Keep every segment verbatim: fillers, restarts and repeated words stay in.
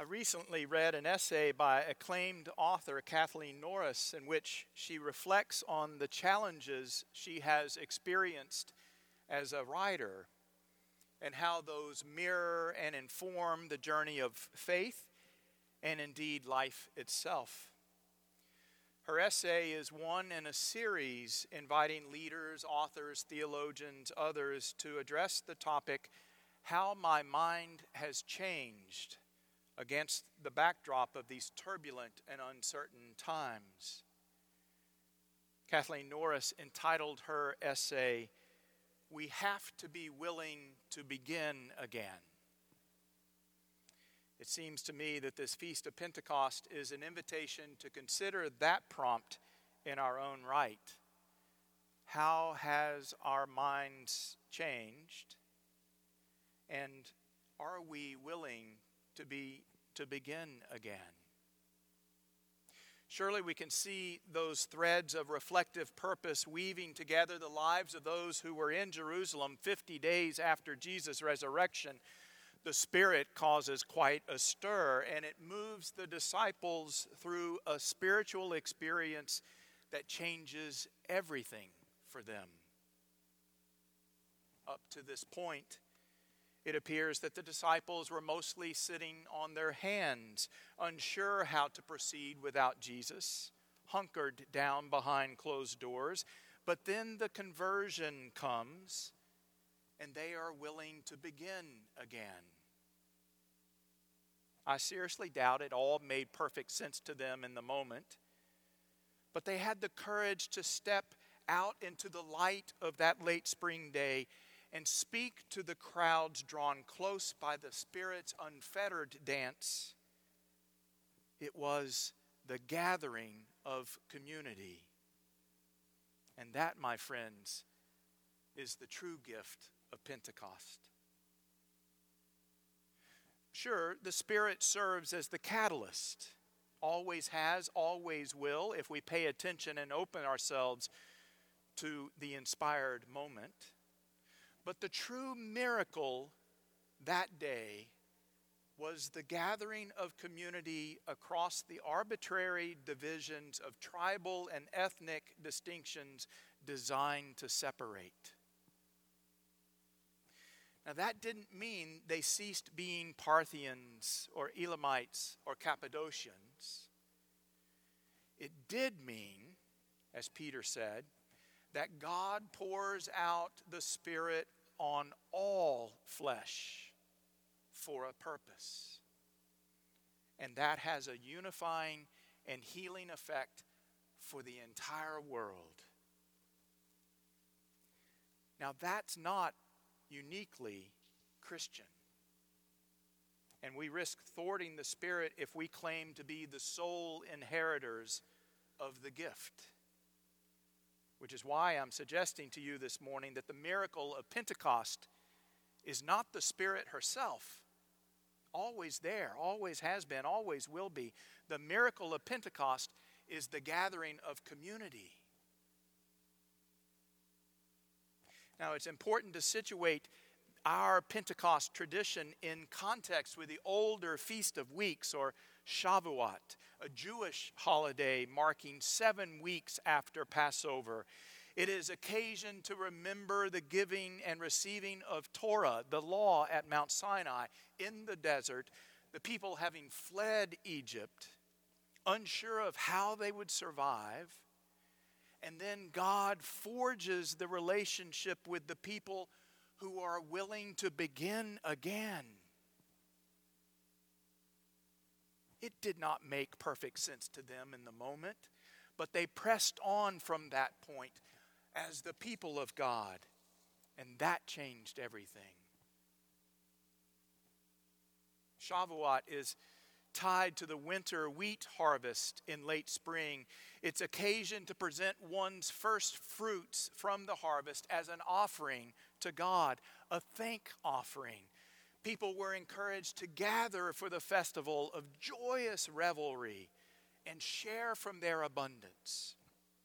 I recently read an essay by acclaimed author Kathleen Norris in which she reflects on the challenges she has experienced as a writer and how those mirror and inform the journey of faith and indeed life itself. Her essay is one in a series inviting leaders, authors, theologians, others to address the topic, How My Mind Has Changed, against the backdrop of these turbulent and uncertain times. Kathleen Norris entitled her essay, We Have to Be Willing to Begin Again. It seems to me that this Feast of Pentecost is an invitation to consider that prompt in our own right. How has our minds changed? And are we willing to be to begin again? Surely we can see those threads of reflective purpose weaving together the lives of those who were in Jerusalem fifty days after Jesus' resurrection. The Spirit causes quite a stir, and it moves the disciples through a spiritual experience that changes everything for them. Up to this point, it appears that the disciples were mostly sitting on their hands, unsure how to proceed without Jesus, hunkered down behind closed doors. But then the conversion comes, and they are willing to begin again. I seriously doubt it all made perfect sense to them in the moment, but they had the courage to step out into the light of that late spring day and speak to the crowds drawn close by the Spirit's unfettered dance. It was the gathering of community. And that, my friends, is the true gift of Pentecost. Sure, the Spirit serves as the catalyst, always has, always will, if we pay attention and open ourselves to the inspired moment. But the true miracle that day was the gathering of community across the arbitrary divisions of tribal and ethnic distinctions designed to separate. Now that didn't mean they ceased being Parthians or Elamites or Cappadocians. It did mean, as Peter said, that God pours out the Spirit on all flesh for a purpose. And that has a unifying and healing effect for the entire world. Now that's not uniquely Christian. And we risk thwarting the Spirit if we claim to be the sole inheritors of the gift. Which is why I'm suggesting to you this morning that the miracle of Pentecost is not the Spirit herself. Always there, always has been, always will be. The miracle of Pentecost is the gathering of community. Now, it's important to situate our Pentecost tradition in context with the older Feast of Weeks, or Shavuot, a Jewish holiday marking seven weeks after Passover. It is occasion to remember the giving and receiving of Torah, the law at Mount Sinai, in the desert, the people having fled Egypt, unsure of how they would survive. And then God forges the relationship with the people who are willing to begin again. It did not make perfect sense to them in the moment, but they pressed on from that point as the people of God, and that changed everything. Shavuot is tied to the winter wheat harvest in late spring. It's occasion to present one's first fruits from the harvest as an offering to God, a thank offering. People were encouraged to gather for the festival of joyous revelry and share from their abundance.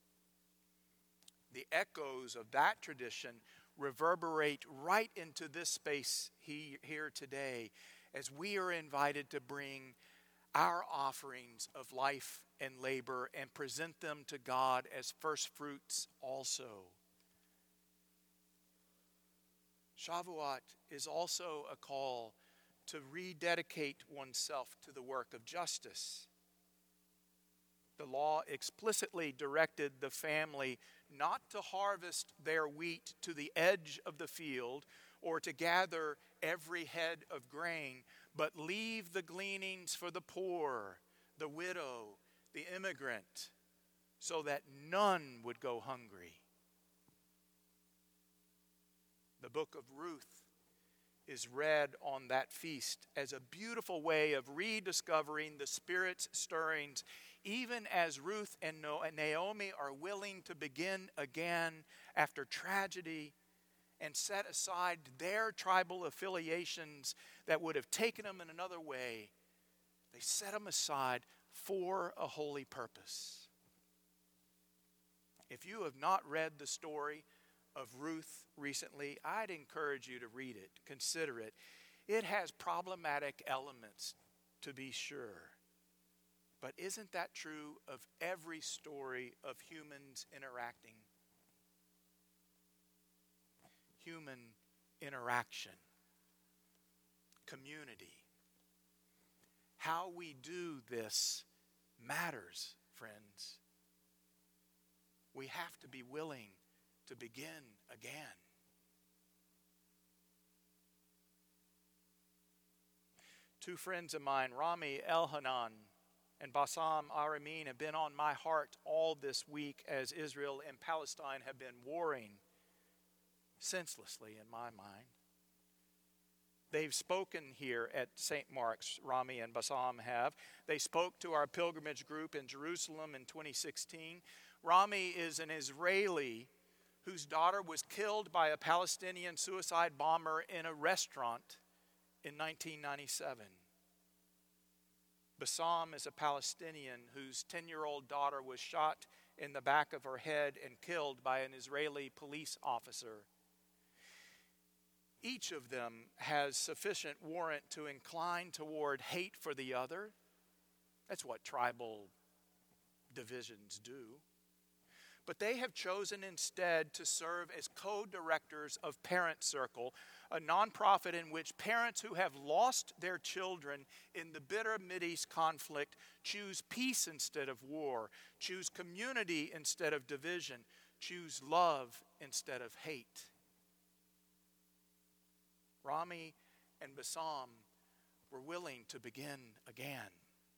The echoes of that tradition reverberate right into this space here today as we are invited to bring our offerings of life and labor and present them to God as first fruits also. Shavuot is also a call to rededicate oneself to the work of justice. The law explicitly directed the family not to harvest their wheat to the edge of the field or to gather every head of grain, but leave the gleanings for the poor, the widow, the immigrant, so that none would go hungry. The book of Ruth is read on that feast as a beautiful way of rediscovering the Spirit's stirrings, even as Ruth and Naomi are willing to begin again after tragedy and set aside their tribal affiliations that would have taken them in another way. They set them aside for a holy purpose. If you have not read the story of Ruth recently, I'd encourage you to read it, consider it. It has problematic elements, to be sure. But isn't that true of every story of humans interacting? Human interaction, community. How we do this matters, friends. We have to be willing to begin again. Two friends of mine, Rami Elhanan and Bassam Aramin, have been on my heart all this week as Israel and Palestine have been warring senselessly, in my mind. They've spoken here at Saint Mark's, Rami and Bassam have. They spoke to our pilgrimage group in Jerusalem in twenty sixteen. Rami is an Israeli whose daughter was killed by a Palestinian suicide bomber in a restaurant in nineteen ninety-seven. Bassam is a Palestinian whose ten-year-old daughter was shot in the back of her head and killed by an Israeli police officer. Each of them has sufficient warrant to incline toward hate for the other. That's what tribal divisions do. But they have chosen instead to serve as co-directors of Parent Circle, a nonprofit in which parents who have lost their children in the bitter Mideast conflict choose peace instead of war, choose community instead of division, choose love instead of hate. Rami and Bassam were willing to begin again.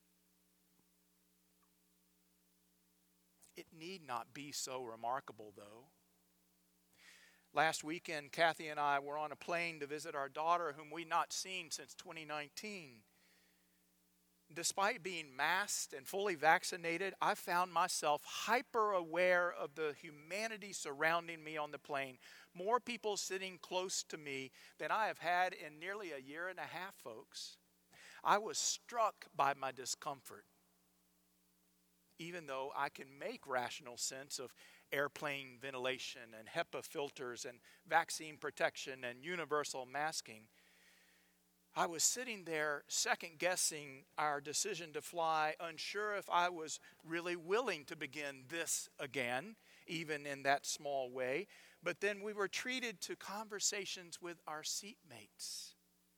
It need not be so remarkable, though. Last weekend, Kathy and I were on a plane to visit our daughter, whom we'd not seen since twenty nineteen. Despite being masked and fully vaccinated, I found myself hyper aware of the humanity surrounding me on the plane. More people sitting close to me than I have had in nearly a year and a half, folks. I was struck by my discomfort, even though I can make rational sense of airplane ventilation and HEPA filters and vaccine protection and universal masking. I was sitting there second-guessing our decision to fly, unsure if I was really willing to begin this again, even in that small way. But then we were treated to conversations with our seatmates.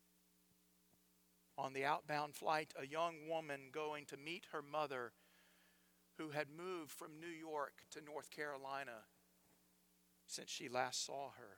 On the outbound flight, a young woman going to meet her mother, who had moved from New York to North Carolina since she last saw her.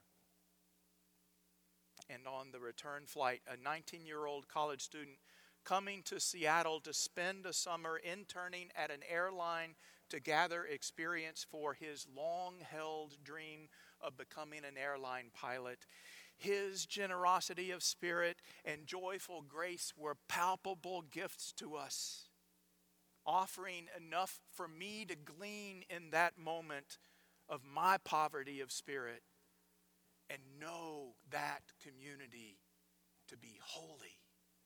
And on the return flight, a nineteen-year-old college student coming to Seattle to spend a summer interning at an airline to gather experience for his long-held dream of becoming an airline pilot. His generosity of spirit and joyful grace were palpable gifts to us, offering enough for me to glean in that moment of my poverty of spirit and know that community to be holy.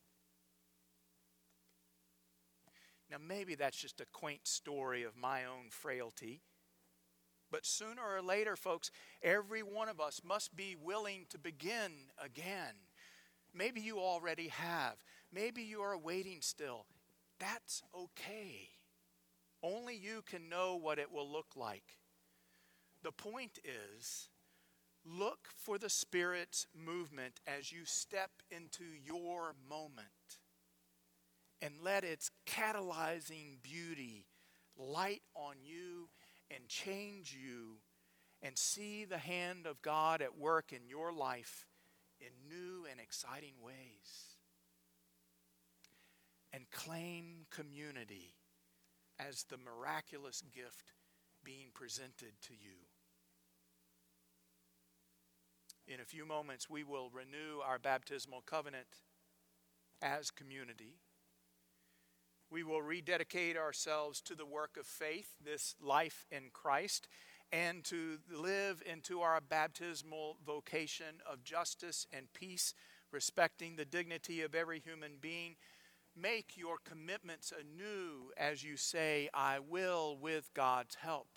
Now, maybe that's just a quaint story of my own frailty, but sooner or later, folks, every one of us must be willing to begin again. Maybe you already have. Maybe you are waiting still. That's okay. Only you can know what it will look like. The point is, look for the Spirit's movement as you step into your moment. And let its catalyzing beauty light on you and change you, and see the hand of God at work in your life in new and exciting ways. And claim community as the miraculous gift being presented to you. In a few moments, we will renew our baptismal covenant as community. We will rededicate ourselves to the work of faith, this life in Christ, and to live into our baptismal vocation of justice and peace, respecting the dignity of every human being. Make your commitments anew as you say, I will with God's help.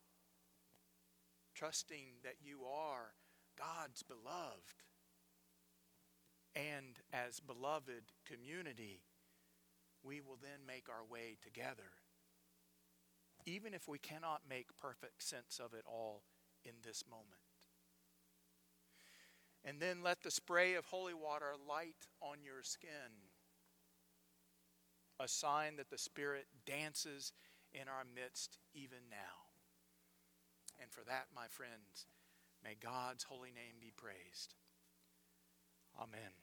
Trusting that you are God's beloved. And as beloved community, we will then make our way together, even if we cannot make perfect sense of it all in this moment. And then let the spray of holy water light on your skin, a sign that the Spirit dances in our midst even now. And for that, my friends, may God's holy name be praised. Amen.